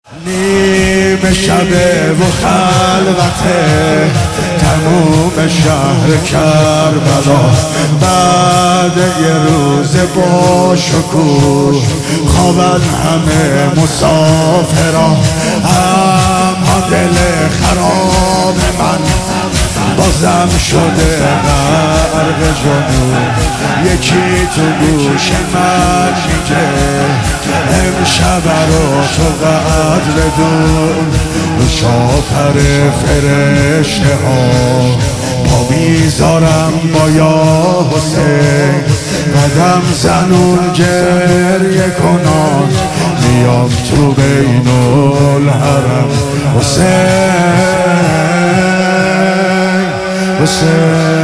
نیمه شبه و خلوته تموم شهر کربلا، بعد یه روز با شکوه خوابن همه مسافران، اما دل خراب من بازم شده غرق جنون. یکی تو گوش من میگه امشب رو تو قدر بدون، شاپر فرشته ها پا بیزارم با یا حسین، قدم زنون گریه کنان میام تو بین الحرم حسین حسین.